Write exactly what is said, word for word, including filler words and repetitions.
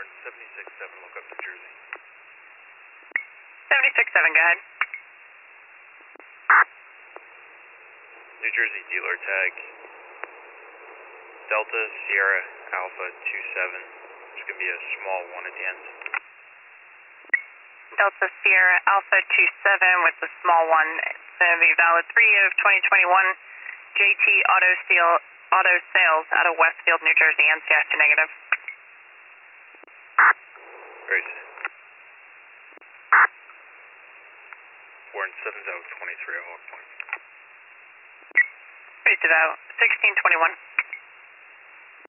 Warren seventy-six seven, look up New Jersey. seventy-six seven, go ahead. New Jersey dealer tag. Delta Sierra Alpha two seven. There's going to be a small one at the end. Delta Sierra Alpha two seven with the small one. It's going to be valid three of twenty twenty-one. J T Auto Steel Auto Sales out of Westfield, New Jersey, N C S to negative. Great. Warren seven oh twenty-three at Hawk Point. Great, Devout. sixteen twenty-one.